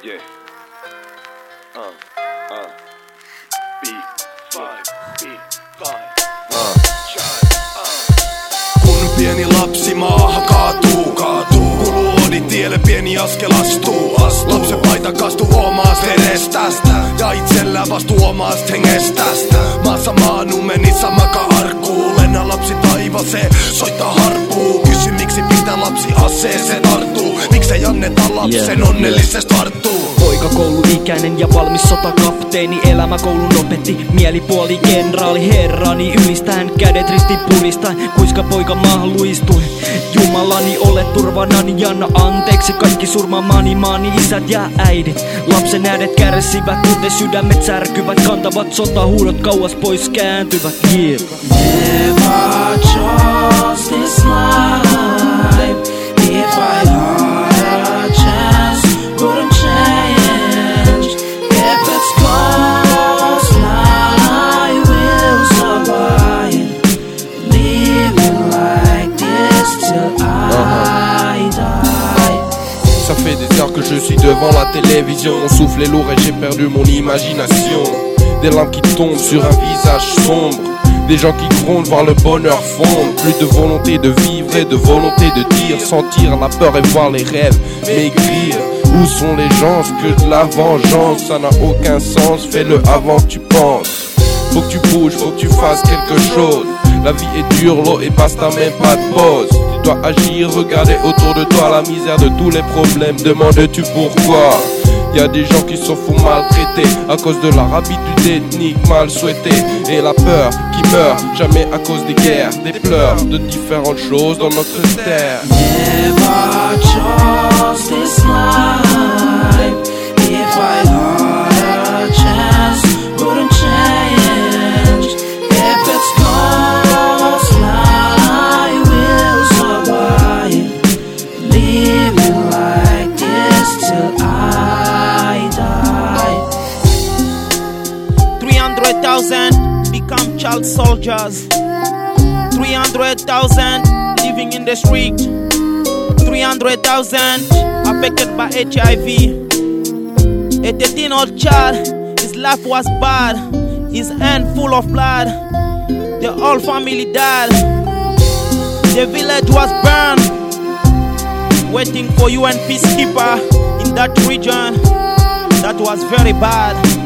Yeah. B5. Kun pieni lapsi maahan kaatuu. Kuluu tielle pieni askel astuu. Lapsen paita kastuu omasta edestästä. Ja itsellään vastuu omasta hengestästä. Maassa maanumenissa maka arkkuu. Lennä lapsi taivaseen, soittaa harppuu. Kysy miksi pitää lapsi aseeseen tarttuu. Miksei anneta lapsen onnellisesti tarttuu. Poika kouluikäinen ja valmis sotakapteeni. Elämä koulun opetti, mielipuoli kenraali herrani. Ylistään kädet ristiin puristain, kuiska poika maahan luistui. Jumalani ole turvanani ja anna anteeksi kaikki surmaamani maani isät ja äidit. Lapsen äänet kärsivät, kuten sydämet särkyvät. Kantavat sotahuudot kauas pois kääntyvät. Yeah. Never chose this life. If I had a chance, wouldn't change. If it's close, I will survive. Living like this till I die. Ça fait des heures que je suis devant la télévision. Mon souffle est lourd et j'ai perdu mon imagination. Des lampes qui tombent sur un visage sombre. Des gens qui grondent, voir le bonheur fondre. Plus de volonté de vivre et de volonté de dire. Sentir la peur et voir les rêves maigrir. Où sont les gens que de la vengeance? Ça n'a aucun sens, fais-le avant que tu penses. Faut que tu bouges, faut que tu fasses quelque chose. La vie est dure, l'eau est basse, t'as même pas de pause. Tu dois agir, regarder autour de toi la misère de tous les problèmes. Demandes-tu pourquoi? Y'a des gens qui se font maltraiter à cause de leur habitude ethnique mal souhaitée. Et la peur qui meurt jamais à cause des guerres, des pleurs, de différentes choses dans notre terre. Never chose this life. If I had a chance, wouldn't change. If it's close, I will survive. Living like this till I die. 300,000 become child soldiers. 300,000 living in the street. 300,000 affected by HIV. A 13-year-old child, his life was bad. His hand full of blood. The whole family died. The village was burned. Waiting for UN peacekeeper in that region. That was very bad.